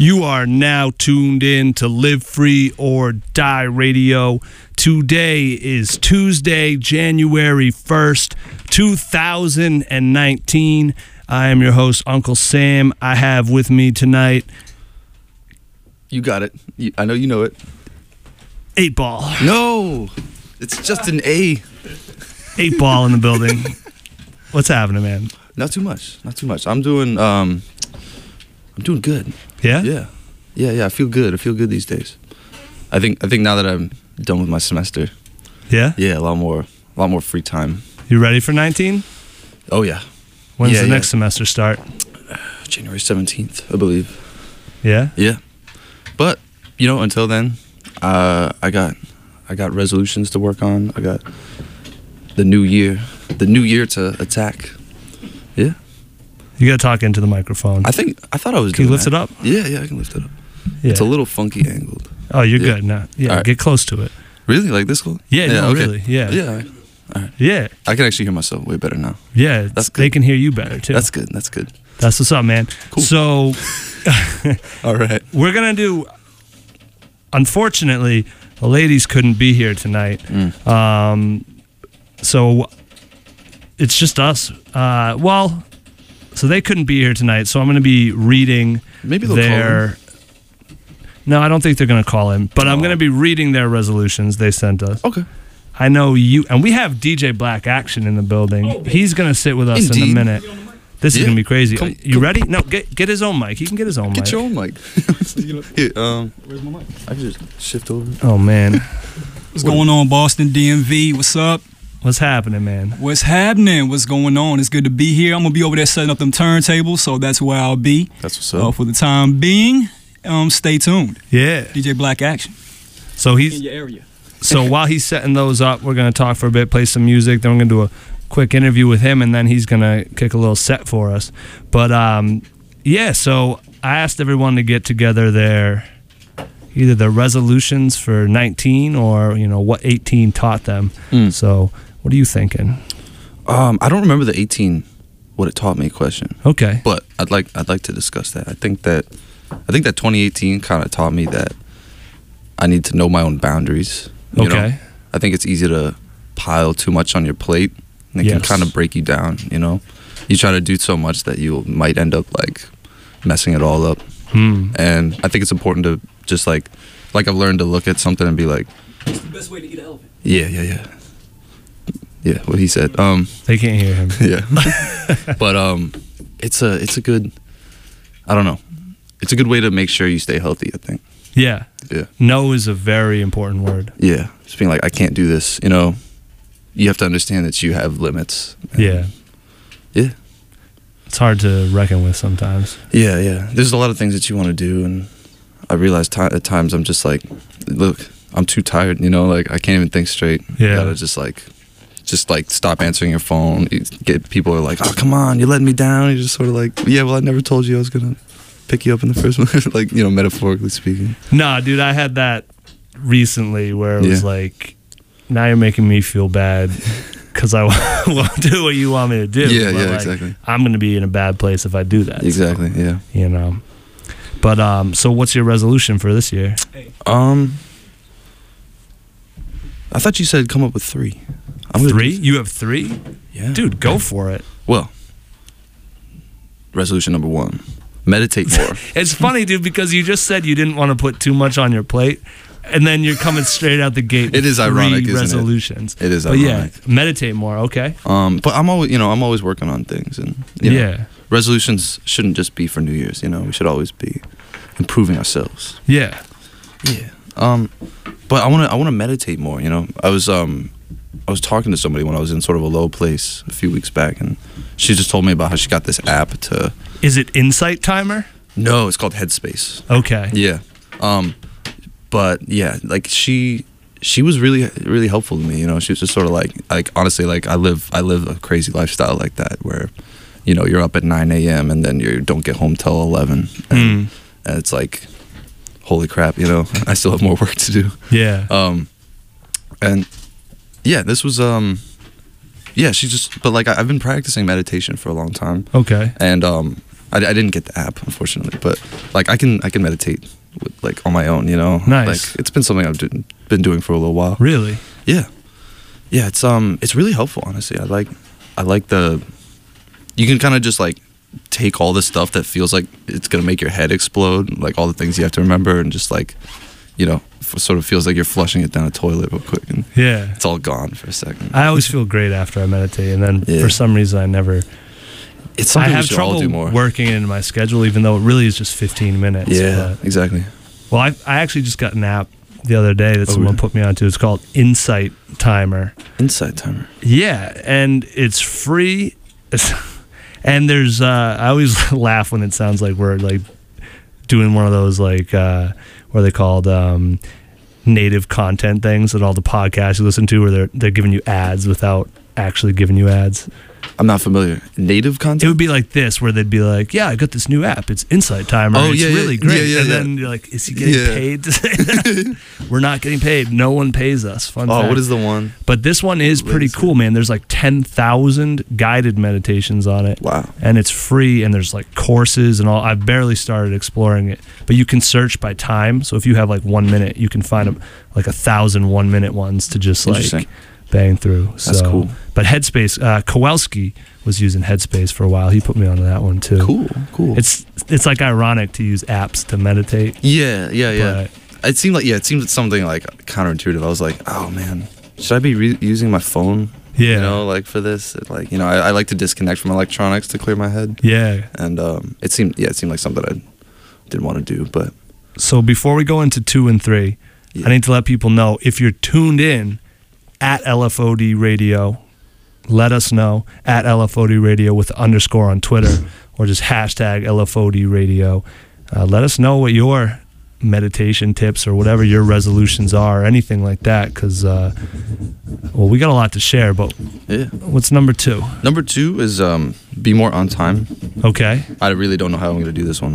You are now tuned in to Live Free or Die Radio. Today is Tuesday, January 1st, 2019. I am your host, Uncle Sam. I have with me tonight... You got it. I know you know it. 8 Ball. No, it's just an A. 8 Ball in the building. What's happening, man? Not too much. Not too much. I'm doing good. Yeah? Yeah. I feel good. I feel good these days. I think now that I'm done with my semester. Yeah? Yeah, a lot more free time. You ready for 19? Oh yeah. When's the next semester start? January 17th, I believe. Yeah? Yeah. But, until then, I got resolutions to work on. I got the new year to attack. Yeah. You gotta talk into the microphone. I thought I was Can doing you lift that. it up? Yeah, I can lift it up. Yeah. It's a little funky angled. Oh, you're good now. Yeah, right. Get close to it. Really? Like this close? Yeah, no, okay. really. Yeah. Yeah. All right. Yeah. I can actually hear myself way better now. Yeah, That's good. they can hear you better, too. That's good. That's what's up, man. Cool. So, All right. we're going to do... Unfortunately, the ladies couldn't be here tonight. So, it's just us. So they couldn't be here tonight, so I'm going to be reading Maybe they'll call in. No, I don't think they're going to call in, but I'm going to be reading their resolutions they sent us. Okay. I know you, and we have DJ Black Action in the building. He's going to sit with us in a minute. This is going to be crazy. You ready? No, get his own mic. He can get his own mic. Get your own mic. Here, where's my mic? I can just shift over. Oh, man. What's going on, Boston DMV? What's up? What's happening, man? What's happening? What's going on? It's good to be here. I'm going to be over there setting up them turntables, so that's where I'll be. That's what's up. For the time being, stay tuned. Yeah. DJ Black Action. So in your area. So while he's setting those up, we're going to talk for a bit, play some music, then we're going to do a quick interview with him, and then he's going to kick a little set for us. But, so I asked everyone to get together either their resolutions for 19 or, what 18 taught them. So what are you thinking? I don't remember the 18 what it taught me question. Okay. But I'd like to discuss that. I think that 2018 kind of taught me that I need to know my own boundaries. You know? I think it's easy to pile too much on your plate, and it can kind of break you down. You try to do so much that you might end up like messing it all up. And I think it's important to just like I've learned to look at something and be like, it's the best way to eat an elephant. Yeah, what he said. They can't hear him. Yeah. But it's a good, I don't know. It's a good way to make sure you stay healthy, I think. Yeah. Yeah. No is a very important word. Yeah. Just being like, I can't do this, You have to understand that you have limits. Yeah. Yeah. It's hard to reckon with sometimes. Yeah. There's a lot of things that you want to do, and I realize at times I'm just like, look, I'm too tired, like I can't even think straight. Yeah. You gotta just stop answering your phone. People are like, oh, come on, you're letting me down. You're just sort of like, yeah, well, I never told you I was gonna pick you up in the first one. Like, metaphorically speaking. Nah, dude, I had that recently where it was like, now you're making me feel bad because I won't do what you want me to do. Yeah, but exactly. I'm going to be in a bad place if I do that. Exactly, so, yeah. But, so what's your resolution for this year? I thought you said come up with 3. 3? You have 3? Yeah. Dude, go for it. Well, resolution number 1. Meditate more. It's funny, dude, because you just said you didn't want to put too much on your plate, and then you're coming straight out the gate with It is 3 ironic, isn't resolutions. It is but ironic. Yeah, meditate more, okay? But I'm always working on things, and resolutions shouldn't just be for New Year's. We should always be improving ourselves. Yeah. But I want to meditate more. I was talking to somebody when I was in sort of a low place a few weeks back, and she just told me about how she got this app to. Is it Insight Timer? No, it's called Headspace. Okay. Yeah. But yeah, like she was really, really helpful to me. She was just sort of like honestly, like I live a crazy lifestyle like that where, you're up at 9 a.m. and then you don't get home till 11, and it's like, holy crap, I still have more work to do. Yeah. And yeah, this was but like I've been practicing meditation for a long time. Okay. And I didn't get the app, unfortunately, but like I can meditate with, like on my own, you know. Nice. Like it's been something I've been doing for a little while. Really? Yeah, it's really helpful, honestly. I like the, you can kind of just like take all the stuff that feels like it's gonna make your head explode, like all the things you have to remember, and just like, you know, sort of feels like you're flushing it down a toilet real quick, and Yeah. it's all gone for a second. I always feel great after I meditate, and then Yeah. for some reason I never. It's I something we have should all trouble do more. working it into my schedule, even though it really is just 15 minutes. Yeah, but- exactly. well, I actually just got an app the other day that someone really? put me onto. It's called Insight Timer. Insight timer. Yeah, and it's free. And there's I always laugh when it sounds like we're like doing one of those like what are they called, native content things that all the podcasts you listen to, where they're giving you ads without actually giving you ads. I'm not familiar. Native content? It would be like this, where they'd be like, "Yeah, I got this new app. It's Insight Timer. Oh, it's yeah, really yeah, great." yeah, and yeah. then you're like, "Is he getting Yeah. paid to say that?" We're not getting paid. No one pays us. Fun Oh, fact. what is the one? But this one is pretty is it? cool, man. There's like 10,000 guided meditations on it. Wow. And it's free, and there's like courses and all. I've barely started exploring it, but you can search by time. So if you have like 1 minute, you can find like 1,000 1-minute ones to just like Interesting. bang through. That's So, cool. But Headspace, Kowalski was using Headspace for a while. He put me onto that one too. Cool. It's like ironic to use apps to meditate. Yeah. But It seemed something like counterintuitive. I was like, oh man, should I be using my phone? yeah, You know, like for this, like, you know, I like to disconnect from electronics to clear my head, yeah. and it seemed like something I didn't want to do, but So before we go into 2 and 3, yeah. I need to let people know, if you're tuned in at LFOD Radio, let us know at LFOD Radio with the _ on Twitter, or just hashtag LFOD Radio. Let us know what your meditation tips or whatever your resolutions are, or anything like that, because well, we got a lot to share. But yeah. what's number 2? Number 2 is be more on time. Okay. I really don't know how I'm gonna do this one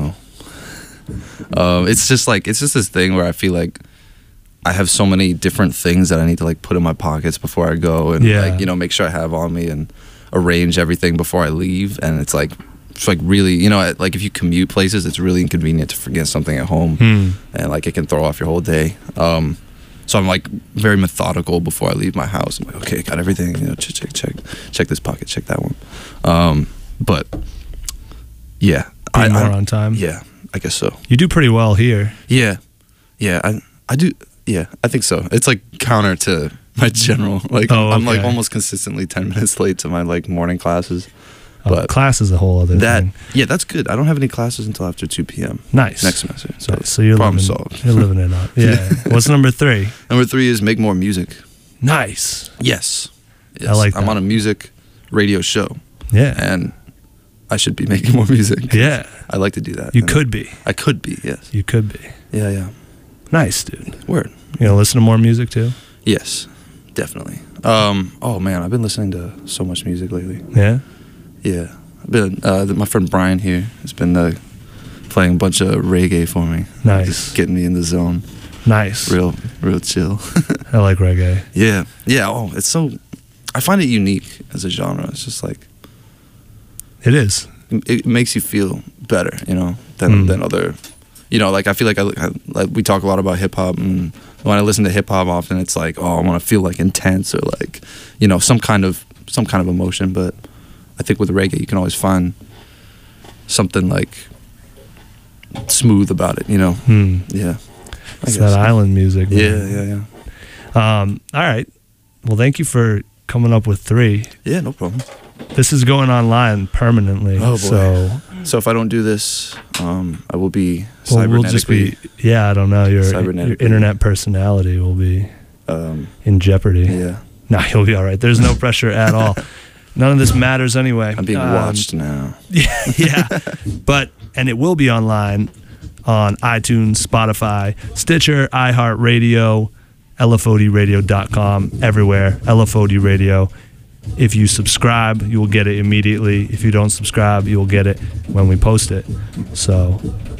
though. It's just this thing where I feel like I have so many different things that I need to like put in my pockets before I go, and Yeah. like, you know, make sure I have on me and arrange everything before I leave. And it's like really, you know, like if you commute places, it's really inconvenient to forget something at home, and like it can throw off your whole day. So I'm like very methodical before I leave my house. I'm like, okay, got everything, you know, check this pocket, check that one. But yeah, Be more on time. yeah, I guess so. You do pretty well here. Yeah, I do. Yeah, I think so. It's like counter to my general. Like Oh, I'm like okay. almost consistently 10 minutes late to my like morning classes. Oh, But class is a whole other That thing. yeah, that's good. I don't have any classes until after 2 p.m. Nice. next semester. So, So you're problem living, solved. You're living it up. Yeah. What's number 3? Number 3 is make more music. Nice. Yes. I like I'm that. on a music radio show, Yeah. and I should be making more music. Yeah. I like to do that. You And could be. I could be. Yes. You could be. Yeah. Nice, dude. Word. You gonna listen to more music too? Yes, definitely. Oh man, I've been listening to so much music lately. Yeah. Yeah, I've been. My friend Brian here has been playing a bunch of reggae for me. Nice. Just getting me in the zone. Nice. Real chill. I like reggae. Yeah. Oh, it's so. I find it unique as a genre. It's just like It is. it makes you feel better, you know, than other. You know, like I feel like like we talk a lot about hip hop, and when I listen to hip hop, often it's like, oh, I want to feel like intense or like, you know, some kind of emotion. But I think with reggae, you can always find something like smooth about it, you know. Yeah, It's that island music. Man. Yeah. All right. Well, thank you for coming up with 3. Yeah, no problem. This is going online permanently. Oh, boy. So So if I don't do this, I will be we'll just be. cybernetically. Yeah, I don't know. Your Cybernetically. internet personality will be in jeopardy. Yeah, No, you'll be all right. There's no pressure at all. None of this matters anyway. I'm being watched now. Yeah. And it will be online on iTunes, Spotify, Stitcher, iHeartRadio, LFODradio.com, everywhere. LFOD Radio. If you subscribe, you will get it immediately. If you don't subscribe, you will get it when we post it. So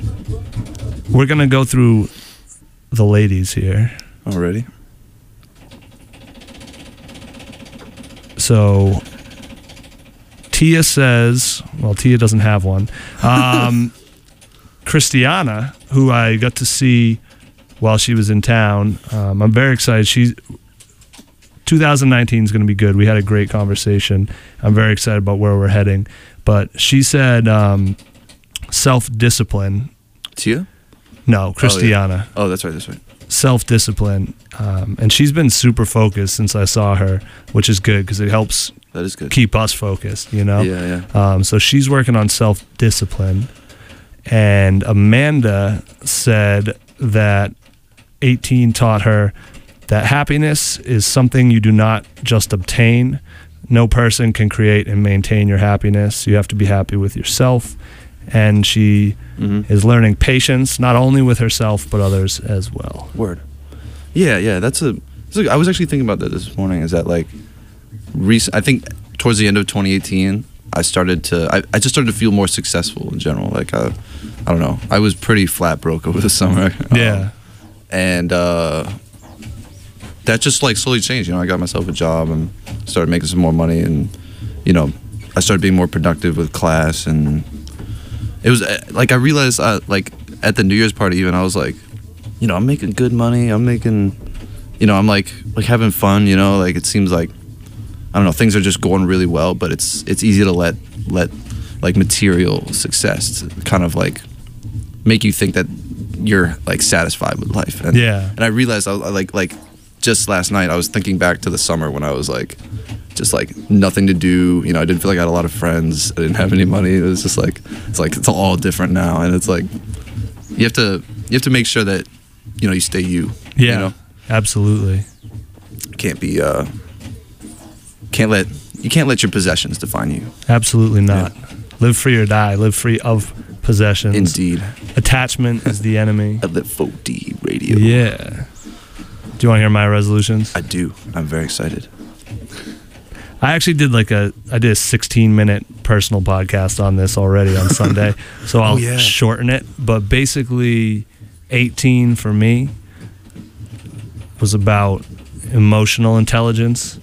we're going to go through the ladies here. Already? So Tia says, well, Tia doesn't have one. Christiana, who I got to see while she was in town, I'm very excited. 2019 is going to be good. We had a great conversation. I'm very excited about where we're heading. But she said self-discipline. Tia? No, Christiana. Oh, that's right. Self-discipline. And she's been super focused since I saw her, which is good because it helps That is good. keep us focused, you know? Yeah. So she's working on self-discipline. And Amanda said that 18 taught her that happiness is something you do not just obtain. No person can create and maintain your happiness. You have to be happy with yourself. And she is learning patience, not only with herself, but others as well. Word. Yeah. I was actually thinking about that this morning, is that like, I think towards the end of 2018, I just started to feel more successful in general. Like, I don't know. I was pretty flat broke over the summer. Yeah. And that just like slowly changed. I got myself a job and started making some more money, and I started being more productive with class. And it was like, I realized like at the New Year's party even, I was like, I'm making good money. I'm making, I'm like having fun. Like it seems like, I don't know, things are just going really well. But it's easy to let like material success to kind of like make you think that you're like satisfied with life. And I realized I like just last night I was thinking back to the summer when I was like just like nothing to do. I didn't feel like I had a lot of friends. I didn't have any money. It was just like it's all different now, and it's like you have to make sure that you stay you. Yeah, absolutely. You can't let your possessions define you. Absolutely not. Yeah. Live free or die. Live free of possessions. Indeed. Attachment is the enemy. LFOD radio. Yeah. Do you want to hear my resolutions? I do. I'm very excited. I actually did I did a 16-minute personal podcast on this already on Sunday, so I'll shorten it. But basically, 18 for me was about emotional intelligence.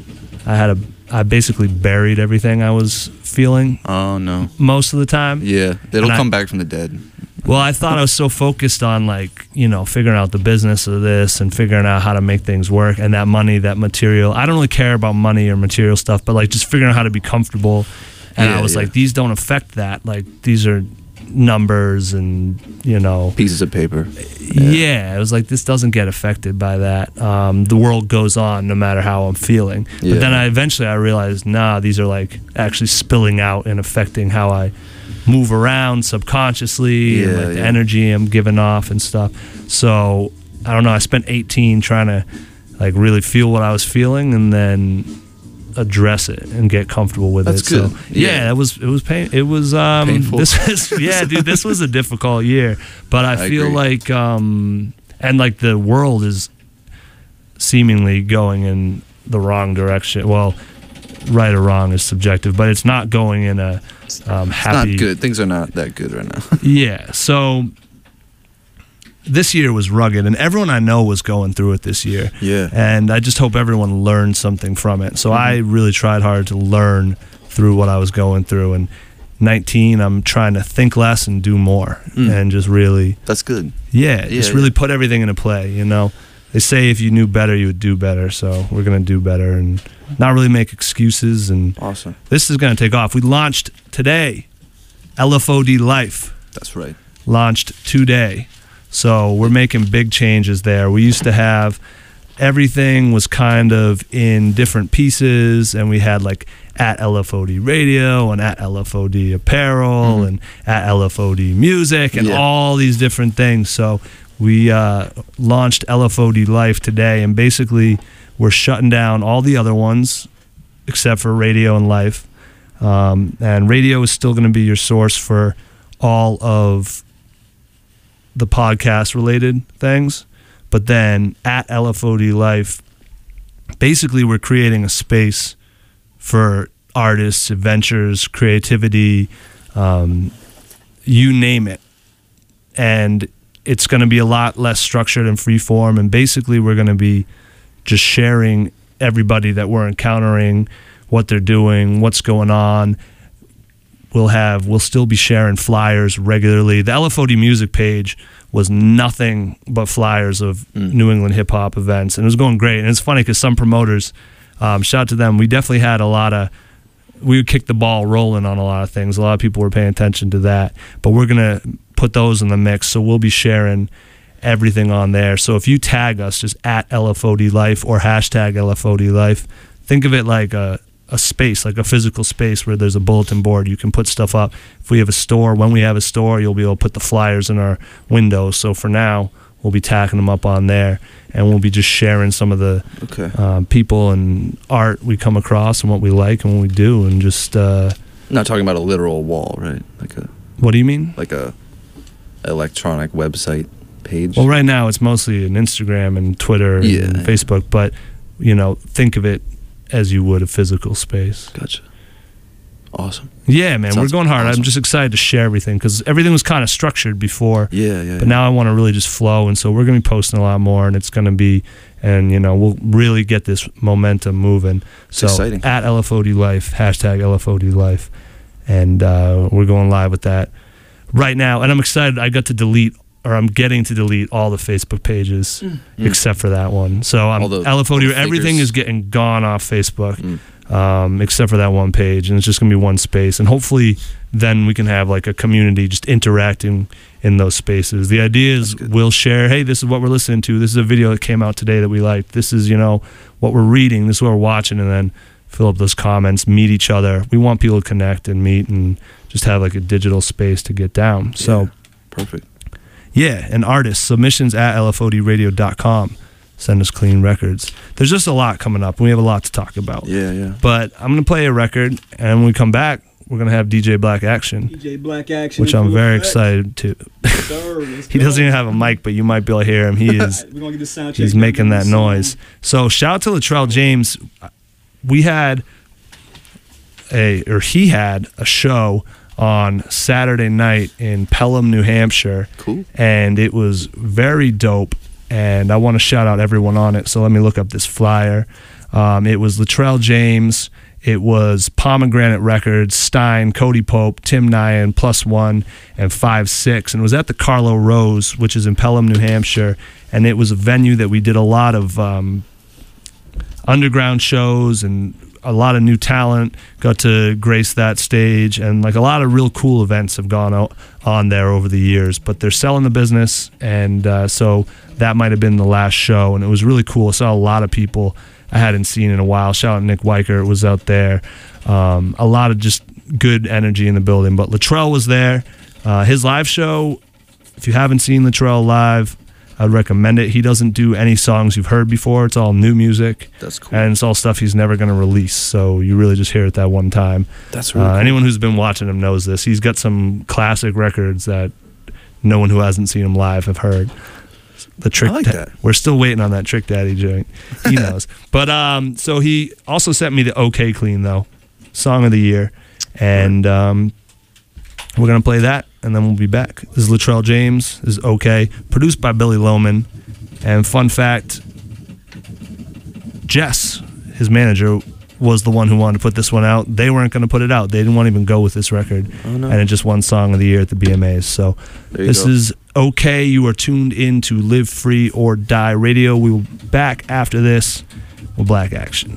I basically buried everything I was feeling. Oh no! Most of the time. Yeah, it'll come back from the dead. Well, I thought I was so focused on figuring out the business of this and figuring out how to make things work, and that money, that material. I don't really care about money or material stuff, but just figuring out how to be comfortable. And I was like, these don't affect that. Like, these are numbers and pieces of paper. Yeah, it was like, this doesn't get affected by that. The world goes on no matter how I'm feeling. But then I realized, these are actually spilling out and affecting how I move around subconsciously and the energy I'm giving off and stuff. So I don't know, I spent 18 trying to really feel what I was feeling and then address it and get comfortable with it. That's good. So it was painful. This was a difficult year, but I feel agree. And the world is seemingly going in the wrong direction. Well, right or wrong is subjective, but it's not going in a happy. It's not good. Things are not that good right now. Yeah. So this year was rugged, and everyone I know was going through it this year. Yeah. And I just hope everyone learned something from it. So I really tried hard to learn through what I was going through. And 19, I'm trying to think less and do more, and just really. That's good. Yeah. Really put everything into play. They say if you knew better, you would do better. So we're gonna do better and not really make excuses. And awesome. This is gonna take off. We launched today. LFOD Life. That's right. Launched today. So we're making big changes there. We used to have everything was kind of in different pieces, and we had at LFOD Radio and at LFOD Apparel and at LFOD Music and all these different things. So we launched LFOD Life today, and basically we're shutting down all the other ones except for Radio and Life. And radio is still going to be your source for all of the podcast related things, but then at LFOD Life, basically we're creating a space for artists, adventures, creativity, you name it, and it's going to be a lot less structured and free form, and basically we're going to be just sharing everybody that we're encountering, what they're doing, what's going on. We'll still be sharing flyers regularly. The LFOD music page was nothing but flyers of New England hip hop events, and it was going great. And it's funny because some promoters, shout out to them, we definitely had we would kick the ball rolling on a lot of things. A lot of people were paying attention to that, but we're gonna put those in the mix. So we'll be sharing everything on there. So if you tag us just at LFOD Life or hashtag LFOD Life, think of it like a space, like a physical space where there's a bulletin board. You can put stuff up. If we have a store, when we have a store, you'll be able to put the flyers in our windows. So for now, we'll be tacking them up on there, and we'll be just sharing some of the people and art we come across and what we like and what we do, and just not talking about a literal wall, right? What do you mean? Like a electronic website page? Well, right now it's mostly an Instagram and Twitter and Facebook, but think of it as you would a physical space. Gotcha. Awesome. Yeah, man, we're going hard. Awesome. I'm just excited to share everything because everything was kind of structured before. But now I want to really just flow, and so we're going to be posting a lot more, and it's going to be, and we'll really get this momentum moving. So exciting. At LFOD Life, hashtag LFOD Life, and we're going live with that right now. And I'm excited. I'm getting to delete all the Facebook pages except for that one. So I'm LFOD. Everything is getting gone off Facebook. Except for that one page, and it's just gonna be one space, and hopefully then we can have like a community just interacting in those spaces. The idea is we'll share, hey, this is what we're listening to, this is a video that came out today that we liked, this is what we're reading, this is what we're watching, and then fill up those comments, meet each other. We want people to connect and meet and just have like a digital space to get down. So perfect. Yeah, and artists, submissions at lfodradio.com. Send us clean records. There's just a lot coming up, and we have a lot to talk about. Yeah. But I'm going to play a record, and when we come back, we're going to have DJ Black Action. DJ Black Action. Which I'm very excited to. He doesn't even have a mic, but you might be able to hear him. He is. We're gonna get the sound check. He's making that noise. So shout out to Latrell James. He had a show on Saturday night in Pelham, New Hampshire. Cool. And it was very dope. And I want to shout out everyone on it. So let me look up this flyer. It was Latrell James. It was Pomegranate Records, Stein, Cody Pope, Tim Nyan, Plus One, and 5-6. And it was at the Carlo Rose, which is in Pelham, New Hampshire. And it was a venue that we did a lot of underground shows, and a lot of new talent got to grace that stage, and like a lot of real cool events have gone on there over the years. But they're selling the business, and so that might have been the last show, and it was really cool. I saw a lot of people I hadn't seen in a while. Shout out Nick Weicker was out there. A lot of just good energy in the building. But Latrell was there. His live show, if you haven't seen Latrell live, I'd recommend it. He doesn't do any songs you've heard before. It's all new music. That's cool. And it's all stuff he's never going to release. So you really just hear it that one time. That's really cool. Anyone who's been watching him knows this. He's got some classic records that no one who hasn't seen him live have heard. The Trick I like that. We're still waiting on that Trick Daddy joint. He knows. But so he also sent me the OK Clean, though, Song of the Year. And we're going to play that, and then we'll be back. This is Latrell James. This is OK, produced by Billy Loman. And fun fact, Jess, his manager, was the one who wanted to put this one out. They weren't going to put it out. They didn't want to even go with this record. Oh, no. And it just won Song of the Year at the BMAs. So this is OK. You are tuned in to Live Free or Die Radio. We will be back after this with Black Action.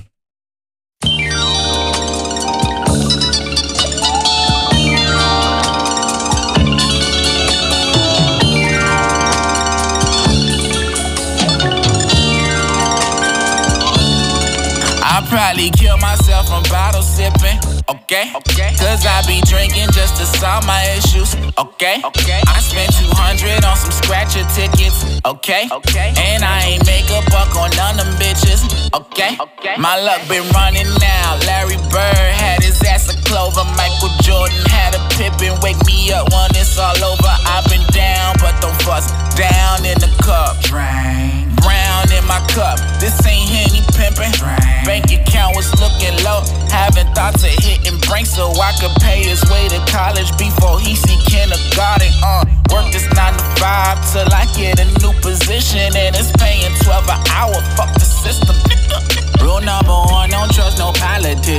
Probably kill myself from bottle sipping, okay? Cause I be drinking just to solve my issues, okay? I spent 200 on some scratcher tickets, okay? And I ain't make a buck on none of them bitches, okay? My luck been running now. Larry Bird had his ass a clover. Michael Jordan had a Pippen. Wake me up when it's all over. I've been down, but don't fuss. Down in the cup, drain. Brown in my cup. This ain't Henny pimpin'. Bank account was looking low. Having thoughts of hitting brink so I could pay his way to college before he see kindergarten. Work this 9 to 5 till I get a new position, and it's paying 12 an hour. Fuck the system. Rule number 1, don't trust no politics.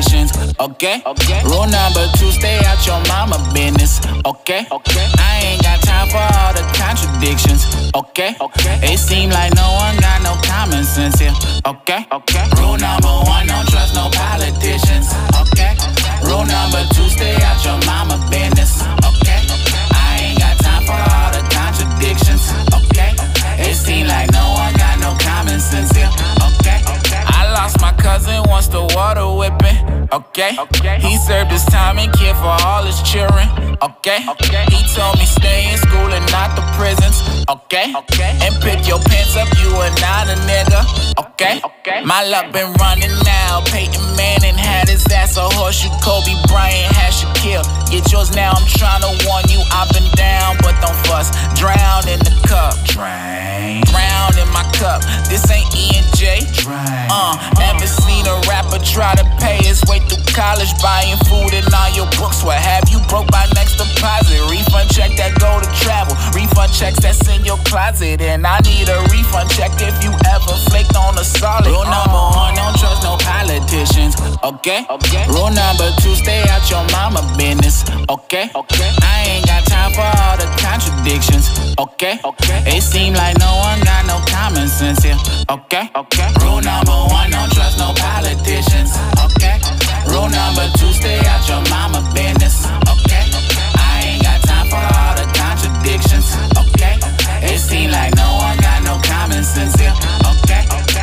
Okay? Rule number 2, stay out your mama business. Okay? I ain't got time for all the contradictions. Okay? It seem like no one got no common sense here. Okay? Rule number 1, don't trust no politicians. Okay? Rule number 2, stay out your mama business. Okay? I ain't got time for all the contradictions. Okay? It seem like no one got no common sense here. Okay? I lost my cousin once the water whipping. Okay? He served his time and cared for all his children. Okay? He told me stay in school and not the prisons. Okay? And pick your pants up, you are not a nigga. Okay? My luck been running now. Peyton Manning had his ass a horseshoe. Kobe Bryant had Shaquille. Get yours now, I'm trying to warn you. I've been down, but don't fuss. Drown in the cup. Drown in my cup. This ain't E&J. Ever seen a rapper try to pay his way through college, buying food and all your books? What have you broke by next deposit? Refund check that go to travel. Refund checks that's in your closet. And I need a refund check if you ever flaked on a solid. Rule number 1, don't trust no politicians. Okay? Rule number 2, stay out your mama business. Okay? I ain't got time for all the contradictions. Okay? It seem like no one got no common sense here. Okay? Rule number 1, don't trust no politicians. Okay? Rule number 2, stay out your mama business. Okay? I ain't got time for all the contradictions. Okay? It seem like no one got no common sense here. Okay?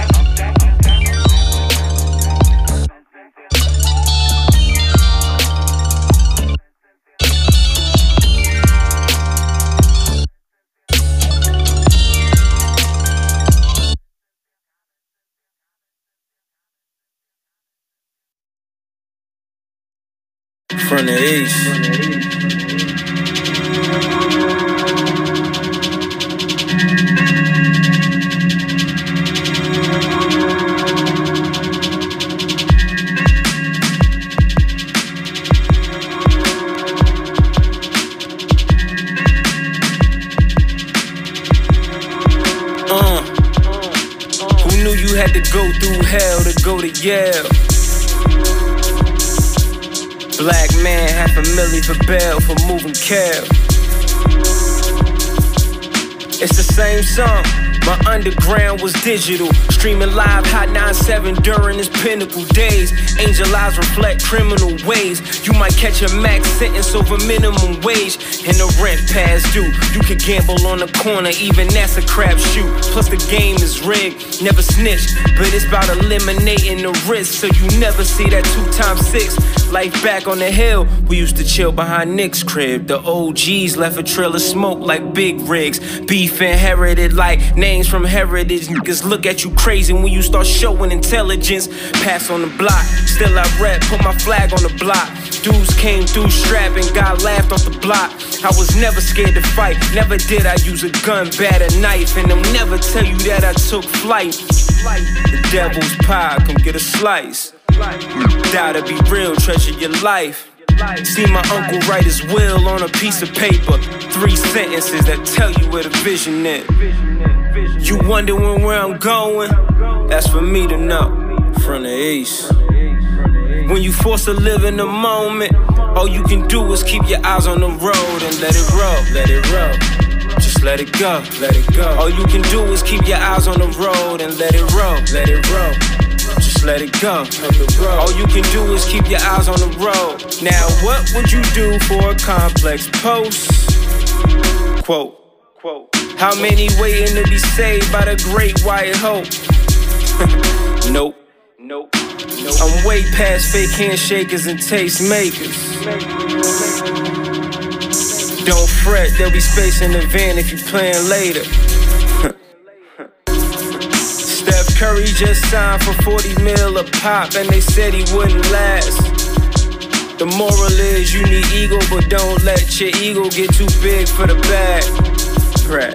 From the east. Who knew you had to go through hell to go to Yale? Black man, $500,000 for bail for moving Cal. It's the same song. My underground was digital, streaming live Hot 97 during his pinnacle days. Angel eyes reflect criminal ways. You might catch a max sentence over minimum wage, and the rent past due. You could gamble on the corner, even that's a crapshoot. Plus the game is rigged, never snitch, but it's about eliminating the risk, so you never see that 2 times 6. Life back on the hill, we used to chill behind Nick's crib. The OGs left a trail of smoke like big rigs. Beef inherited like names from heritage. Niggas look at you crazy when you start showing intelligence. Pass on the block, still I rep, put my flag on the block. Dudes came through strapping, got laughed off the block. I was never scared to fight, never did I use a gun, bat, a knife. And they'll never tell you that I took flight. The devil's pie, come get a slice. Die to be real, treasure your life. See my uncle write his will on a piece of paper. 3 sentences that tell you where the vision is. You wondering where I'm going? That's for me to know. From the east. When you forced to live in the moment, all you can do is keep your eyes on the road and let it roll, let it roll. Just let it go, let it go. All you can do is keep your eyes on the road and let it roll, let it roll. Just let it go. All you can do is keep your eyes on the road. Now what would you do for a complex post? Quote, how many waiting to be saved by the great white hope? Nope. I'm way past fake handshakers and tastemakers. Don't fret, there'll be space in the van if you plan later. Steph Curry just signed for 40 mil a pop, and they said he wouldn't last. The moral is you need ego, but don't let your ego get too big for the bag. Crack.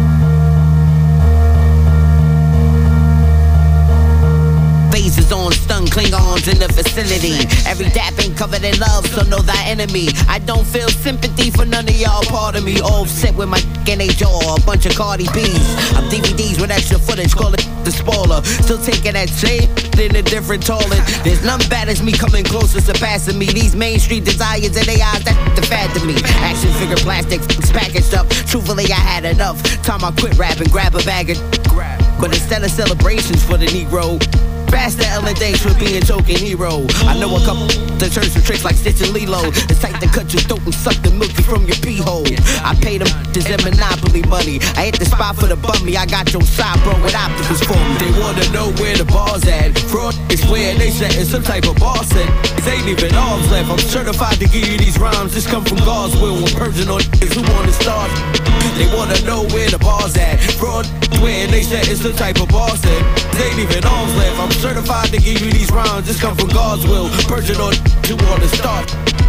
Phases on stun. young Klingons in the vicinity. Every dap ain't covered in love, so know thy enemy. I don't feel sympathy for none of y'all, part of me. All set with my in a jaw, a bunch of Cardi B's. I'm DVDs with extra footage, call it the spoiler. Still taking that same in a different toilet. There's none bad as me coming closer, surpassing me. These Main Street desires in their eyes, that's the fad to me. Action figure plastic packaged up. Truthfully, I had enough. Time I quit rapping, grab a bag of but instead of celebrations for the Negro, Bastard Ellen thanks for being token hero. I know a couple that turns some tricks like Stitch and Lilo. The type to cut your throat and suck the milky from your pee hole. I pay them this in Monopoly money. I hit the spot for the bummy. I got your side, bro, with opticals for me. They wanna know where the bar's at. Fraud is where they setting some type of bar set. It ain't even arms left. I'm certified to give you these rhymes. This come from God's will. I'm purging on niggas who wanna start. They wanna know where the bar's at. Fraud where they setting some type of bar set. It ain't even arms left. I'm certified to give you these rhymes. This come from God's will. Purging on who wanna start.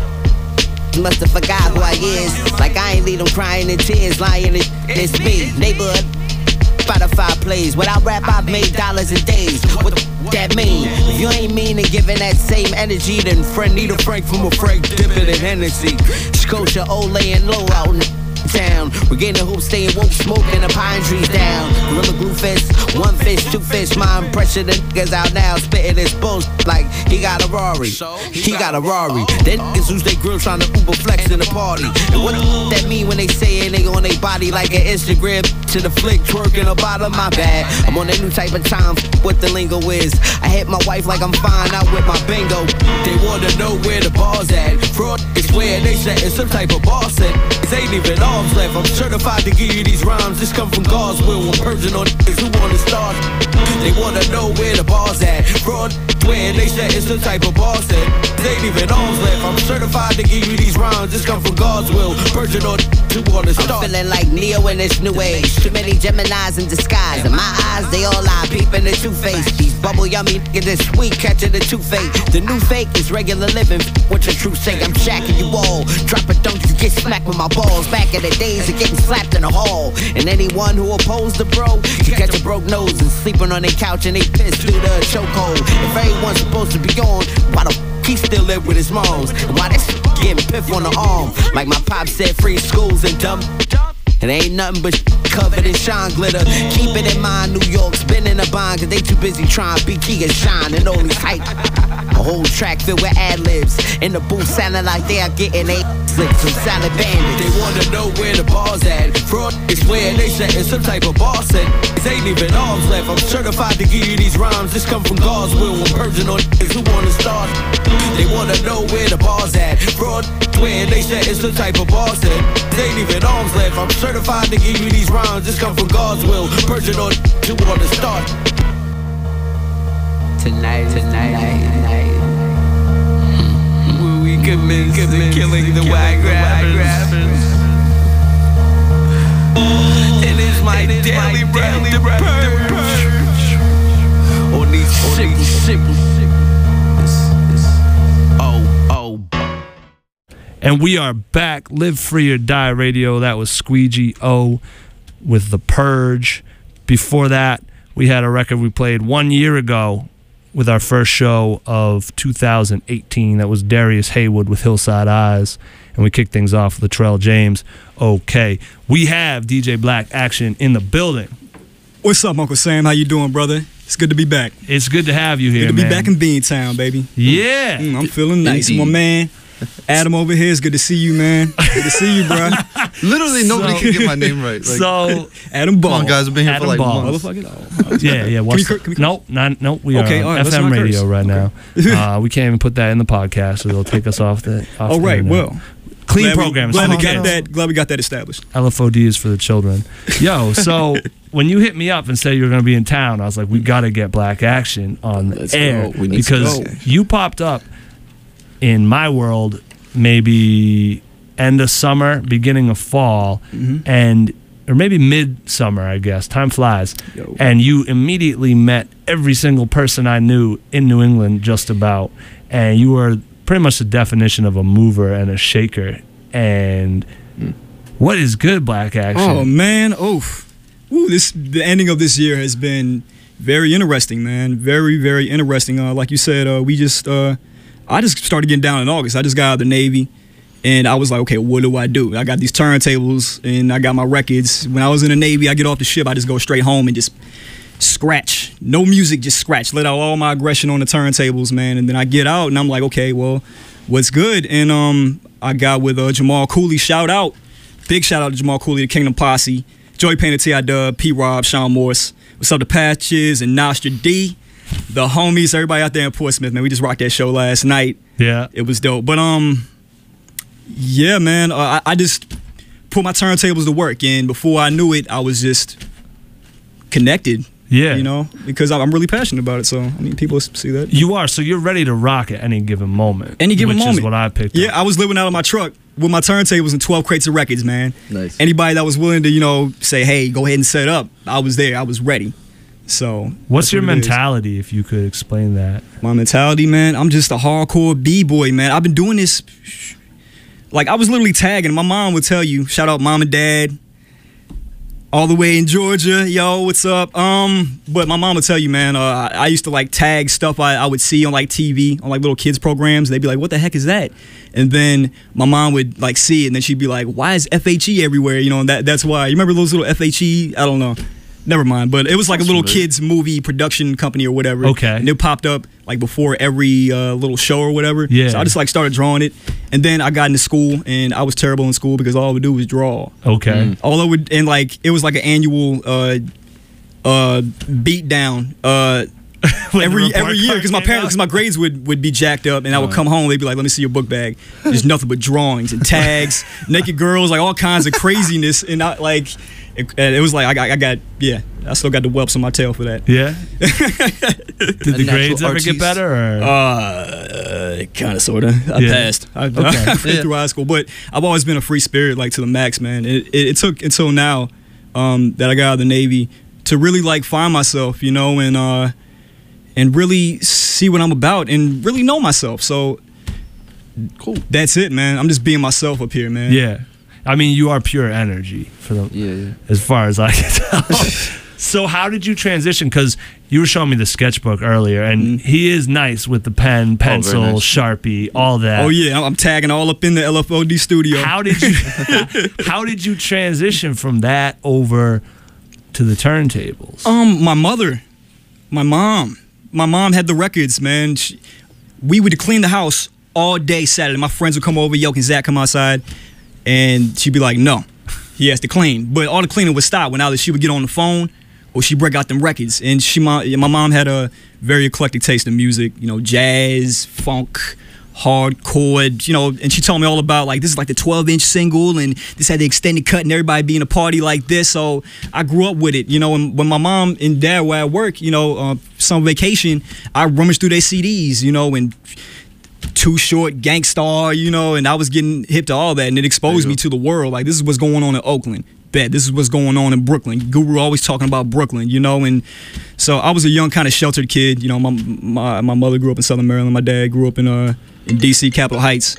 Must have forgot who I is. Like I ain't leave them crying in tears. Lying, it's me. Neighborhood Spotify plays. Without rap, I've made dollars in days. What the that mean? If you ain't mean and giving that same energy, then friend need a Frank from a Frank dipping in Hennessy. Scotia, Olay, and Low out in town. We're getting the hoops, staying woke, smoking the pine trees down. Gorilla glue fist, one fish, two fish. My impression, the niggas out now spitting this bullshit like he got a Rari. He got a Rari. Then niggas use they grill trying to Uber flex in the party. And what that mean when they say it, they on they body like an Instagram to the flick, twerking about my bad. I'm on a new type of time, what the lingo is. I hit my wife like I'm fine out with my bingo. They wanna know where the bar's at. Fraud is where they setting some type of bar set. This ain't even arms left. I'm certified to give you these rhymes. This come from God's will. I'm purging on niggas who wanna start. They wanna know where the bar's at. Fraud where they setting some type of bar set. This ain't even arms left. I'm certified to give you these rhymes. This come from God's will. Purging on who wanna start. I'm feeling like Neo in this new age. Too many Geminis in disguise. In my eyes, they all lie, peeping the two-face. These bubble yummy niggas this sweet, catching the two-fake. The new fake is regular living. What your truth say? I'm shacking you all. Drop it, don't you get smacked with my balls. Back in the days of getting slapped in the hall. And anyone who opposed the bro, you catch a broke nose and sleeping on their couch and they pissed through the chokehold. If everyone's supposed to be on, why the he still live with his moms? And why that getting piff on the arm? Like my pop said, free schools and dumb. It ain't nothing but covered in shine glitter. Keep it in mind, New York's been in a bind, cause they too busy trying to be key and shine and only hype. A whole track filled with ad-libs. In the booth sounding like they are getting a slick from Salad Bandits. They wanna know where the bar's at. Fraud is where they setting some type of bar set. This ain't even arms left. I'm certified to give you these rhymes. This come from God's will. I'm purging on niggas who wanna start. They wanna know where the bar's at. Fraud where they setting some type of bar set. This ain't even arms left. I'm certified to give you these rhymes. This come from God's will. Purging on who wanna start. Tonight. Will we commence the killing the white rappers? It is my daily breath to purge on these sick. And we are back. Live Free or Die Radio. That was Squeegee O with The Purge. Before that, we had a record we played 1 year ago with our first show of 2018. That was Darius Haywood with Hillside Eyes. And we kicked things off with Latrell James. Okay. We have DJ Black Action in the building. What's up, Uncle Sam? How you doing, brother? It's good to be back. It's good to have you here, Good to man. be back in Beantown, baby. Yeah. I'm feeling nice. Indeed. My man, Adam over here. It's good to see you, man. Good to see you, bro. Literally nobody can get my name right. Like, So, Adam Ball. come on, guys. I've been here Adam for like Ball. months. Motherfucker. yeah. What's Can we nope, we Okay, are all on right, let's FM not radio curse. right now. We can't even put that in the podcast, so they'll take us off the. Off All the right, internet. well. Clean programs. Glad we Okay. got that. Glad we got that established. LFOD is for the children. Yo, so when you hit me up and said you were going to be in town, I was like, we got to get Black Action on the Let's air go. We need to because go. you popped up in my world maybe end of summer, beginning of fall, and or maybe mid-summer, I guess. Time flies. Yo. And you immediately met every single person I knew in New England just about, and you were pretty much the definition of a mover and a shaker. And what is good, Black Action? Oh man, oof. Ooh, the ending of this year has been, Very interesting, man. Very, very interesting. Like you said, I just started getting down in August. I just got out of the Navy, and I was like, okay, what do? I got these turntables, and I got my records. When I was in the Navy, I get off the ship, I just go straight home and just scratch. No music, just scratch. Let out all my aggression on the turntables, man. And then I get out, and I'm like, okay, well, what's good? And I got with Jamal Cooley. Shout out. Big shout out to Jamal Cooley, the Kingdom Posse. Joey Painter, T.I. Dub, P-Rob, Sean Morris. What's up, the Patches and Nostra D. The homies, everybody out there in Portsmouth, man. We just rocked that show last night. Yeah. It was dope. But, yeah, man, I just put my turntables to work. And before I knew it, I was just connected. Yeah. You know, because I'm really passionate about it. So, I mean, people see that. You are. So you're ready to rock at any given moment. Any given moment. Which is what I picked up. Yeah, I was living out of my truck with my turntables and 12 crates of records, man. Nice. Anybody that was willing to, you know, say, hey, go ahead and set up, I was there. I was ready. So what's your what mentality, if you could explain that? My mentality, man, I'm just a hardcore B-boy, man. I've been doing this, like I was literally tagging. My mom would tell you, shout out mom and dad, all the way in Georgia, yo, what's up? But my mom would tell you, man, I used to like tag stuff I would see on like TV, on like little kids programs. They'd be like, what the heck is that? And then my mom would like see it, and then she'd be like, why is FHE everywhere? You know, and that's why. You remember those little FHE? I don't know. Never mind, but it was like a little kids movie production company or whatever. Okay. And it popped up like before every little show or whatever. Yeah. So I just like started drawing it, and then I got into school, and I was terrible in school because all I would do was draw. Okay. All I would, and like it was like an annual beat down every year because my grades would be jacked up, and I would come home, they'd be like, let me see your book bag. There's nothing but drawings and tags, naked girls, like all kinds of craziness, and I like. It was like I still got the whelps on my tail for that. Yeah. Did the grades ever get better? Or? Kind of, sort of. I passed. I through high school, but I've always been a free spirit, like to the max, man. It took until now that I got out of the Navy to really like find myself, you know, and really see what I'm about and really know myself. So cool. That's it, man. I'm just being myself up here, man. Yeah. I mean, you are pure energy for them. Yeah. As far as I can tell. So how did you transition? Because you were showing me the sketchbook earlier, and he is nice with the pen, pencil, nice. Sharpie, all that. Oh yeah, I'm tagging all up in the LFOD studio. How did you transition from that over to the turntables? My mom had the records, man. We would clean the house all day Saturday. My friends would come over, yo, can Zach come outside? And she'd be like, no, he has to clean. But all the cleaning would stop when either she would get on the phone or she'd break out them records. And my mom had a very eclectic taste in music, you know, jazz, funk, hardcore, you know, and she told me all about, like, this is like the 12-inch single, and this had the extended cut, and everybody being a party like this. So I grew up with it, you know, and when my mom and dad were at work, you know, summer vacation, I rummaged through their CDs, you know, and Too Short, Gangstar, you know, and I was getting hip to all that, and it exposed me to the world. Like, this is what's going on in Oakland. Bet this is what's going on in Brooklyn. Guru always talking about Brooklyn, you know, and so I was a young kind of sheltered kid. You know, my mother grew up in Southern Maryland. My dad grew up in DC, Capitol Heights.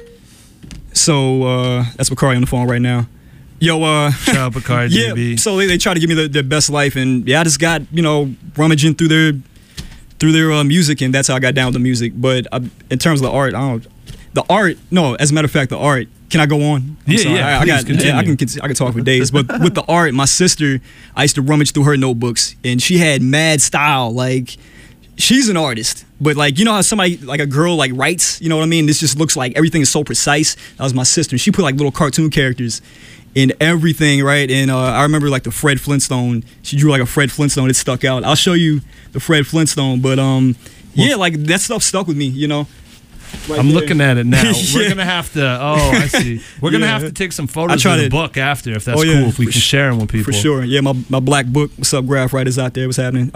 So that's Bakari on the phone right now. Yo, shout out Bakari, yeah. JB. So they try to give me their best life, and yeah, I just got, you know, rummaging through their music, and that's how I got down with the music. But in terms of the art, as a matter of fact, the art. Can I go on? I can talk for days. But with the art, my sister, I used to rummage through her notebooks, and she had mad style. Like, she's an artist, but like, you know how somebody, like a girl, like writes, you know what I mean? This just looks like everything is so precise. That was my sister. She put like little cartoon characters in everything, right? And I remember like the Fred Flintstone. She drew like a Fred Flintstone. It stuck out. I'll show you the Fred Flintstone, but yeah, like that stuff stuck with me, you know. Right I'm looking at it now. We're gonna have to. Oh, I see. We're gonna have to take some photos of the book after, if that's cool. If we can share them with people. For sure. Yeah, my black book. What's up, graph writers out there? What's happening?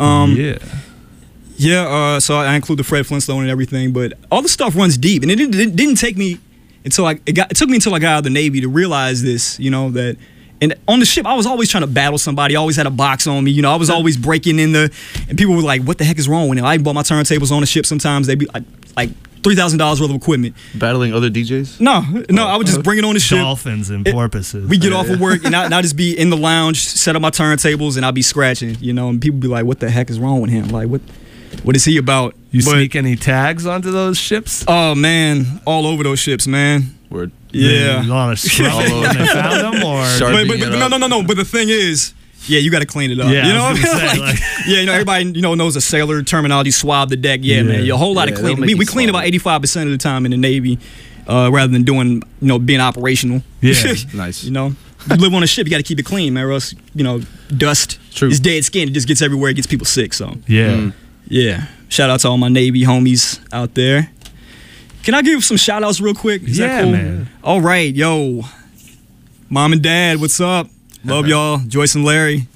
Yeah. So I include the Fred Flintstone and everything, but all the stuff runs deep, and it didn't take me until it took me until I got out of the Navy to realize this. You know that. And on the ship, I was always trying to battle somebody. I always had a box on me. You know, I was always breaking in and people were like, what the heck is wrong with him? I bought my turntables on the ship sometimes. They'd be like $3,000 worth of equipment. Battling other DJs? No, I would just bring it on the ship. Dolphins and porpoises. We get off of work, and I'll just be in the lounge, set up my turntables, and I'll be scratching, you know, and people be like, what the heck is wrong with him? Like, what is he about? You sneak any tags onto those ships? Oh, man, all over those ships, man. Word. Yeah. A lot of scrubbing when they found them, or No. But the thing is, yeah, you got to clean it up. Yeah, you know I what was I gonna mean? say, Yeah, you know, everybody knows a sailor terminology, swab the deck. Yeah, man, a whole lot of cleaning. We clean about 85% of the time in the Navy, rather than doing, being operational. Yeah, nice. You know, you live on a ship, you got to keep it clean, man, or else, dust is dead skin. It just gets everywhere. It gets people sick. So yeah. Shout out to all my Navy homies out there. Can I give some shout outs real quick? Is that cool? Man. All right, yo. Mom and Dad, what's up? Love y'all. Joyce and Larry.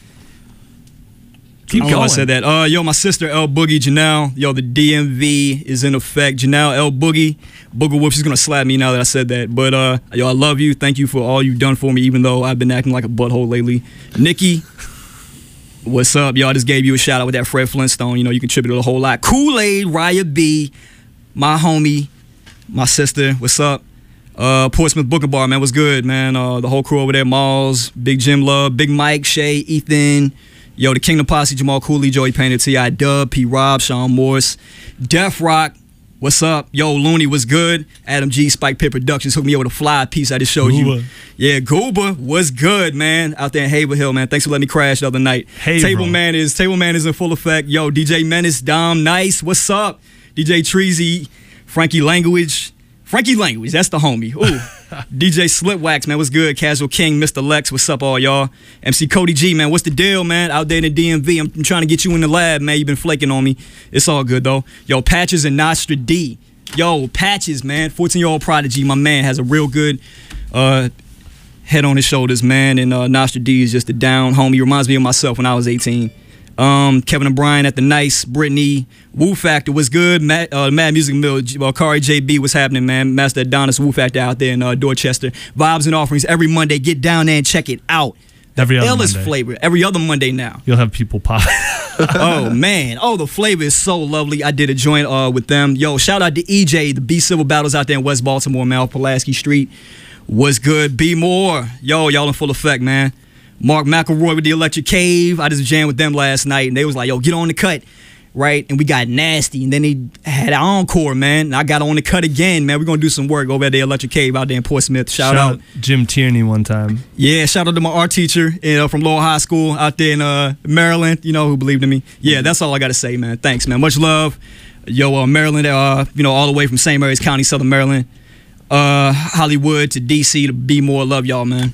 Keep I going. I said that. Yo, my sister L Boogie, Janelle. Yo, the DMV is in effect. Janelle L Boogie. Booger Whoop, she's gonna slap me now that I said that. But yo, I love you. Thank you for all you've done for me, even though I've been acting like a butthole lately. Nikki. What's up, y'all? Just gave you a shout out with that Fred Flintstone. You contributed a whole lot. Kool-Aid, Raya B, my homie, my sister. What's up? Portsmouth Booker Bar, man. What's good, man? The whole crew over there, Malls, Big Jim Love, Big Mike, Shay, Ethan. Yo, the Kingdom Posse, Jamal Cooley, Joey Painter, T.I. Dub, P. Rob, Sean Morse, Def Rock. What's up? Yo, Looney, what's good? Adam G, Spike Pit Productions hooked me up with a fly piece I just showed you. Yeah, Gooba, what's good, man? Out there in Haverhill, man. Thanks for letting me crash the other night. Table Man is in full effect. Yo, DJ Menace, Dom Nice, what's up? DJ Treasy, Frankie Language, that's the homie. Ooh. DJ Slipwax, man, what's good? Casual King, Mr. Lex, what's up, all y'all? MC Cody G, man, what's the deal, man? Out there in the DMV, I'm trying to get you in the lab, man. You've been flaking on me. It's all good, though. Yo, Patches and Nostra D. Yo, Patches, man, 14-year-old prodigy. My man has a real good head on his shoulders, man. And Nostra D is just a down homie. He reminds me of myself when I was 18. Kevin and Brian at the Nice, Brittany, Woo Factor was good. Mad Music Mill, Kari JB, what's happening, man? Master Adonis, Woo Factor out there in Dorchester. Vibes and Offerings every Monday. Get down there and check it out. Every other illest Monday. flavor every other Monday now. You'll have people pop. Oh man, the flavor is so lovely. I did a joint with them. Yo, shout out to EJ, the B Civil Battles out there in West Baltimore, man, off Pulaski Street. What's good? B More, yo, y'all in full effect, man. Mark McElroy with the Electric Cave. I just jammed with them last night, and they was like, yo, get on the cut, right? And we got nasty, and then they had an encore, man, and I got on the cut again, man. We're going to do some work over at the Electric Cave out there in Portsmouth. Shout out Jim Tierney one time. Yeah, shout out to my art teacher from Lowell High School out there in Maryland, who believed in me. Yeah, that's all I got to say, man. Thanks, man. Much love. Yo, Maryland, all the way from St. Mary's County, Southern Maryland, Hollywood to D.C. to be more. Love y'all, man.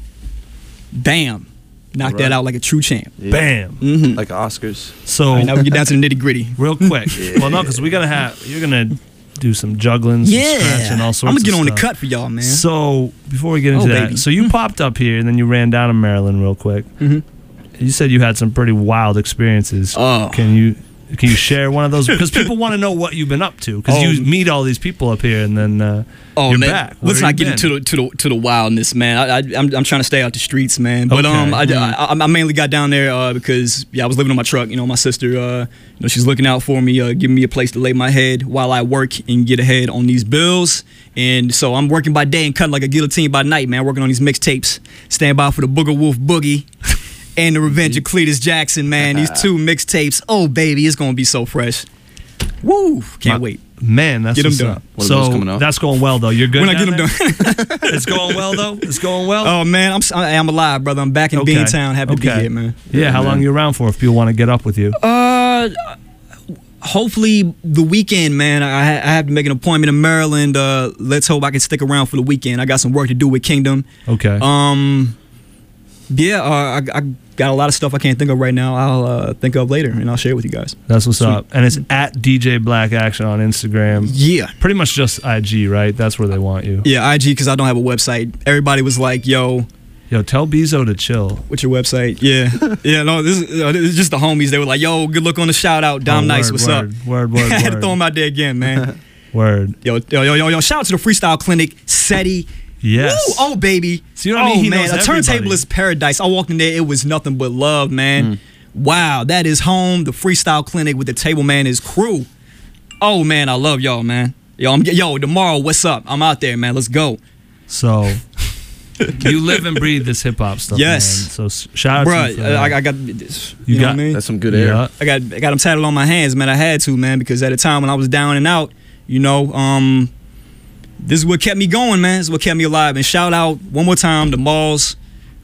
Bam. Knock that out like a true champ. Yeah. Bam. Mm-hmm. Like Oscars. So all right, now we get down to the nitty gritty. Real quick. Well, no, because you're gonna do some juggling, some scratching, all sorts of stuff. I'm gonna get on the cut for y'all, man. So before we get into that, so you popped up here and then you ran down to Maryland real quick. Mm-hmm. You said you had some pretty wild experiences. Oh. Can you share one of those? Because people want to know what you've been up to. Because you meet all these people up here and then you're man, back. Let's not get into the wildness, man. I'm trying to stay out the streets, man. But okay. I mainly got down there because I was living on my truck. My sister, she's looking out for me, giving me a place to lay my head while I work and get ahead on these bills. And so I'm working by day and cutting like a guillotine by night, man. Working on these mixtapes. Stand by for the Booger Wolf Boogie. And the Revenge of Cletus Jackson, man. These two mixtapes. Oh, baby, it's going to be so fresh. Woo. Can't wait. Man, that's get them done. So that's going well, though. You're good. When I get them done. It's going well, though? It's going well? Oh, man, I'm alive, brother. I'm back in Beantown. Happy to be here, man. Yeah, how long are you around for if people want to get up with you? Hopefully the weekend, man. I have to make an appointment in Maryland. Let's hope I can stick around for the weekend. I got some work to do with Kingdom. Okay. I got a lot of stuff I can't think of right now. I'll think of later, and I'll share it with you guys. That's what's up. And it's at DJ Black Action on Instagram. Yeah. Pretty much just IG, right? That's where they want you. Yeah, IG, because I don't have a website. Everybody was like, yo, tell Bezo to chill. What's your website? Yeah. Yeah, no, this is just the homies. They were like, yo, good luck on the shout out. Dom Nice, what's up? Word. I had to throw him out there again, man. Word. Yo, shout out to the Freestyle Clinic, SETI. Yes. Woo! Oh, baby. So you know what I mean? Man, a turntable is paradise. I walked in there, it was nothing but love, man. Wow, that is home. The Freestyle Clinic with the Table Man is crew. Oh, man, I love y'all, man. Yo, tomorrow, what's up? I'm out there, man. Let's go. So you live and breathe this hip hop stuff, Yes. man. So shout out to you for that. I got this. You know what I mean? That's some good air. Yeah. I got them tatted on my hands, man. I had to, man, because at a time when I was down and out, you know, this is what kept me going, man. This is what kept me alive. And shout out one more time to Malls.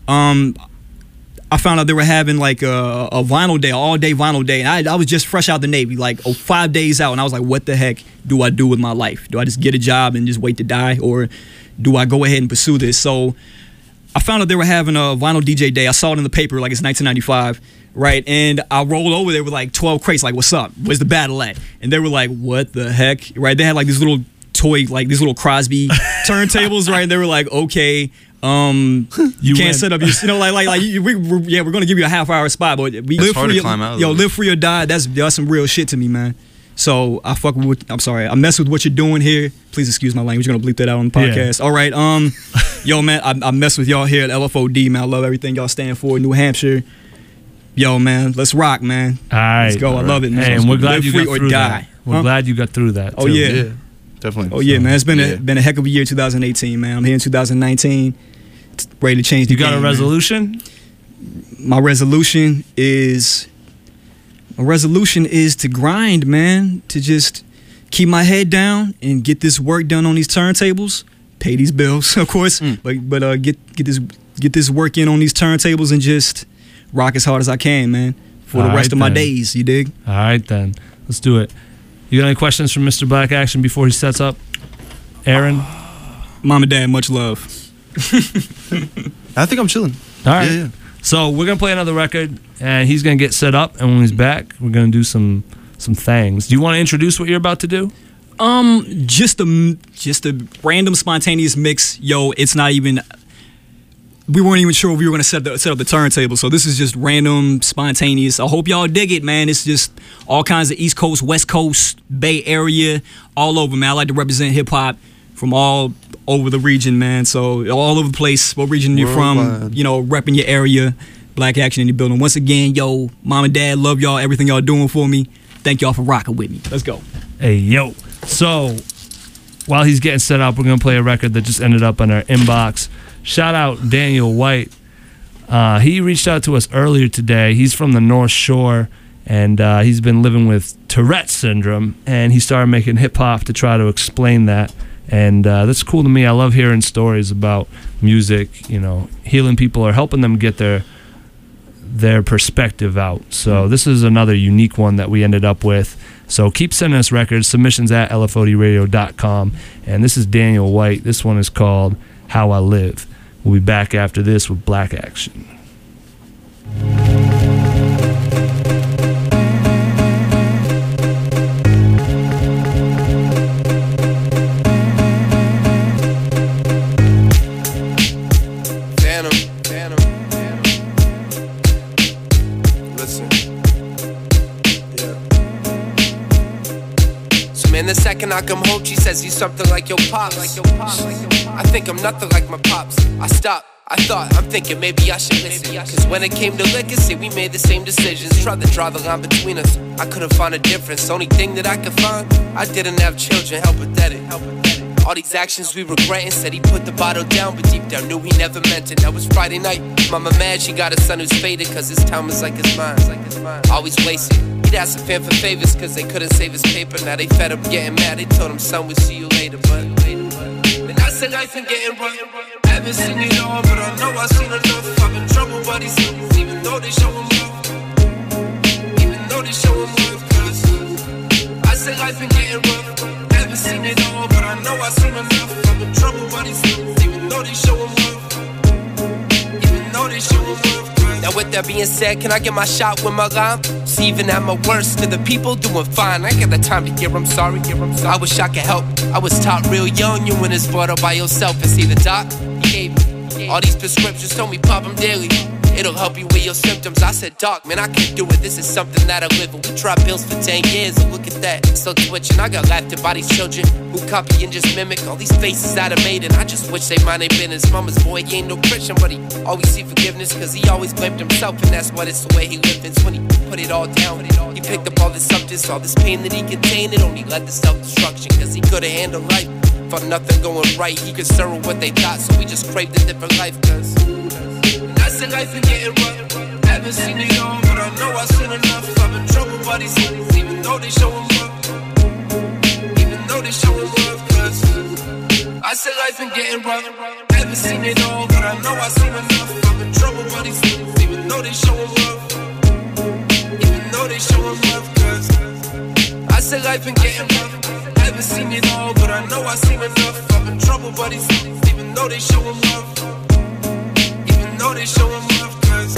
I found out they were having like a vinyl day, all day vinyl day, and I was just fresh out the Navy, like 5 days out, and I was like, what the heck do I do with my life? Do I just get a job and just wait to die, or do I go ahead and pursue this? So I found out they were having a vinyl DJ day. I saw it in the paper like it's 1995, right? And I rolled over there with like 12 crates, like, what's up? Where's the battle at? And they were like, what the heck, right? They had like these little toy, like these little Crosby turntables, right? And they were like, okay, you can't set up your, you know, we're gonna give you a half-hour spot, but we live free. Live free or die. That's some real shit to me, man. So I fuck with. I'm sorry, I mess with what you're doing here. Please excuse my language. You're gonna bleep that out on the podcast. Yeah. All right, yo, man, I mess with y'all here at LFOD, man. I love everything y'all stand for, New Hampshire. Yo, man, let's rock, man. All right, let's go. I love it, man. Hey, and we're glad you got through that. We're glad you got through that. Oh too. yeah. Definitely. Oh yeah, man. It's been a heck of a year, 2018, man. I'm here in 2019, ready to change the game. You got a resolution? Man. My resolution is to grind, man. To just keep my head down and get this work done on these turntables. Pay these bills, of course, but get this work in on these turntables and just rock as hard as I can, man, for the rest of my days. You dig? All right, then. Let's do it. You got any questions from Mr. Black Action before he sets up? Aaron? Mom and Dad, much love. I think I'm chilling. All right. Yeah. So we're going to play another record, and he's going to get set up, and when he's back, we're going to do some things. Do you want to introduce what you're about to do? Just a random spontaneous mix. Yo, it's not even... We weren't even sure if we were going to set up the turntable, so this is just random, spontaneous. I hope y'all dig it, man. It's just all kinds of East Coast, West Coast, Bay Area, all over, man. I like to represent hip-hop from all over the region, man. So all over the place, what region you're from, you know, repping your area, Black Action in your building. Once again, yo, Mom and Dad, love y'all, everything y'all doing for me. Thank y'all for rocking with me. Let's go. Hey, yo. So while he's getting set up, we're going to play a record that just ended up in our inbox. Shout out Daniel White. He reached out to us earlier today. He's from the North Shore, and he's been living with Tourette syndrome, and he started making hip-hop to try to explain that. And that's cool to me. I love hearing stories about music, you know, healing people or helping them get their perspective out. So this is another unique one that we ended up with. So keep sending us records, submissions at LFODradio.com. And this is Daniel White. This one is called How I Live. We'll be back after this with Black Action. The second I come home, she says he's something like your pops. I think I'm nothing like my pops. I stopped, I thought, I'm thinking maybe I should listen. Cause when it came to liquor, see, we made the same decisions. Tried to draw the line between us, I couldn't find a difference. Only thing that I could find, I didn't have children, how pathetic. All these actions we regretting. Said he put the bottle down, but deep down knew he never meant it. That was Friday night, mama mad, she got a son who's faded. Cause his time was like his mind, always wasted. He'd ask a fan for favors cause they couldn't save his paper. Now they fed up getting mad, they told him son, we'll see you later. But I said life ain't getting rough. I haven't seen it all, but I know I've seen enough. I've been trouble buddies, even though they show him love. Even though they show him love. Cause I said life ain't getting rough. I haven't seen it all, but I know I've seen enough. I've been trouble buddies, even though they show him love. Even though they show him love. Now with that being said, can I get my shot with my rhyme? See, even at my worst, to the people doing fine, I ain't got the time to hear I'm sorry. I wish I could help. I was taught real young, you went as brought up by yourself. And see the doc, he gave me all these prescriptions, told me pop them daily. It'll help you with your symptoms. I said, Doc, man, I can't do it. This is something that I live with. We tried pills for 10 years, and look at that. Still twitching. I got laughed at by these children who copy and just mimic all these faces that I made. And I just wish they mind they business. Mama's boy, he ain't no Christian, but he always see forgiveness, cause he always blamed himself, and that's what it's the way he lived. When he put it all down, he picked up all this substance, all this pain that he contained. It only led to self-destruction, cause he could've handled life. Felt nothing going right, he concerned with what they thought, so we just craved a different life, cause I said life been getting rough. Haven't seen it all, but I know I've seen enough. I'm in trouble by these cities, even though they showin' love. Even though they showin' love, cause I said life been getting rough. Haven't seen it all, but I know I've seen enough. I'm in trouble by these cities, even though they showin' love. Even though they showin' love, cause I said life been getting rough. Haven't seen it all, but I know I've seen enough. I'm in trouble by these cities, even though they showin' love. Even though they showin' love, cause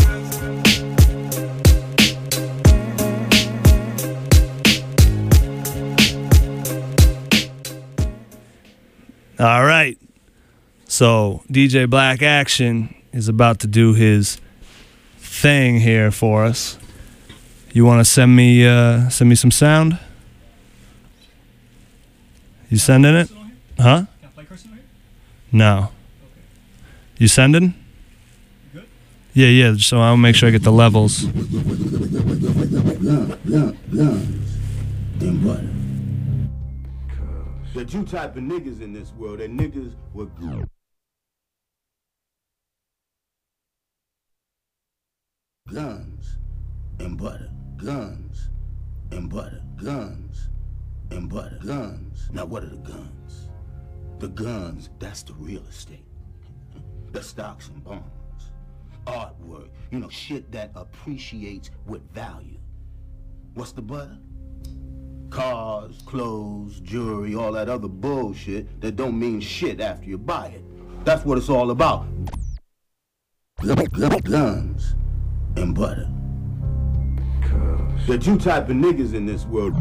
All right. So DJ Black Action is about to do his thing here for us. You want to send me some sound? You sending it? Huh? No. You sending? Yeah. So I'll make sure I get the levels. The two type of niggas in this world, that niggas with guns and butter, guns and butter, guns and butter, guns. Now what are the guns? The guns, that's the real estate. The stocks and bonds, artwork, shit that appreciates with value. What's the butter? Cars, clothes, jewelry, all that other bullshit that don't mean shit after you buy it. That's what it's all about. Guns and butter. The two type of niggas in this world.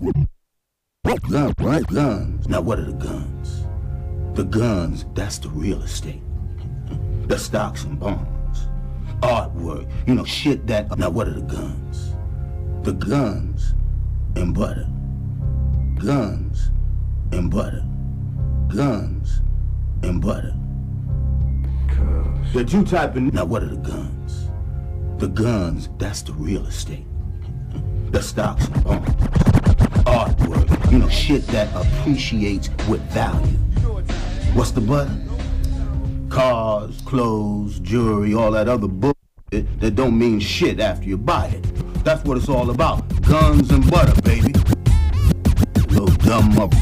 Guns. Now what are the guns? The guns, that's the real estate. The stocks and bonds. Artwork, shit that... Now what are the guns? The guns and butter. Guns and butter. Guns and butter. The two type of... Now what are the guns? The guns, that's the real estate. The stocks and bonds. Artwork, shit that appreciates with value. What's the butter? Cars, clothes, jewelry, all that other bullshit that don't mean shit after you buy it. That's what it's all about. Guns and butter, baby. Little dumb mother.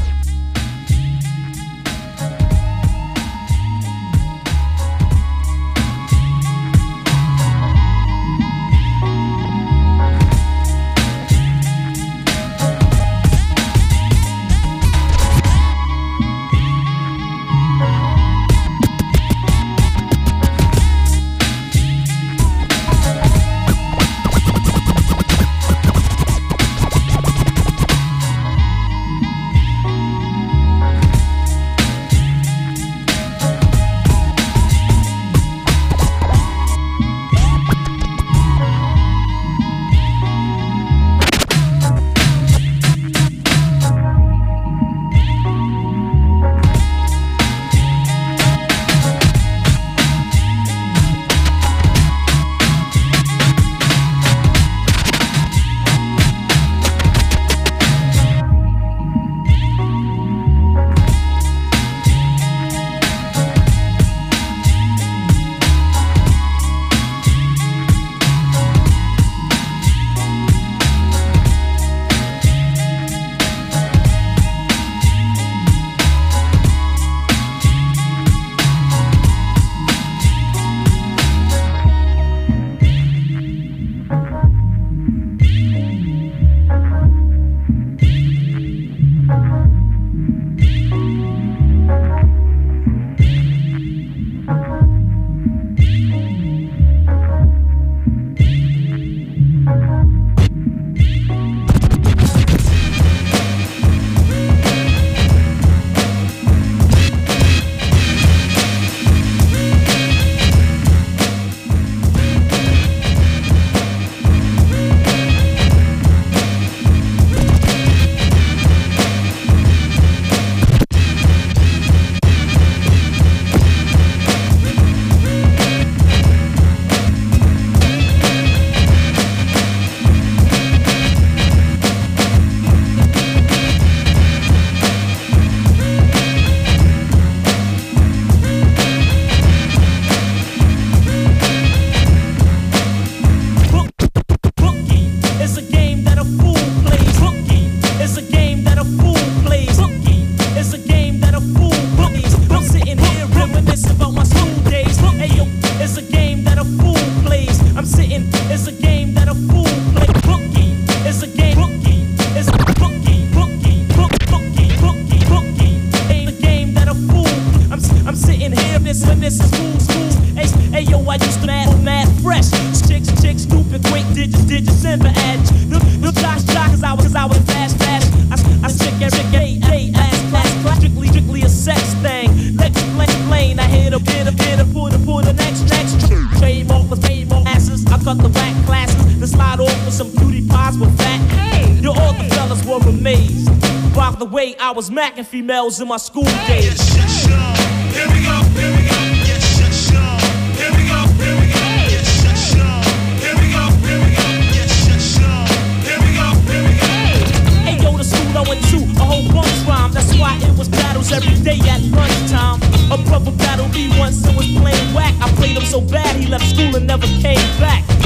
this is smooth. Hey, yo, I used to mad fresh. Chicks, stupid, quick digits, and the edge. The josh, cause I was fast. I stick every day, ass, strictly a sex thing. Let's explain, I hit a pull the next. Trademark asses, I cut the whack classes. Then slide off with some cutie pies with fat. Hey, all the fellas were amazed by the way I was macking females in my school days. Here we go. Here we go. Here we go. Here we go. Here we go. Here we go. Here we go. Here we go. Hey yo, the school I went to, a whole bunch rhyme. That's why it was battles every day at lunchtime. A brother battled me once and was playing whack. I played him so bad he left school and never came back.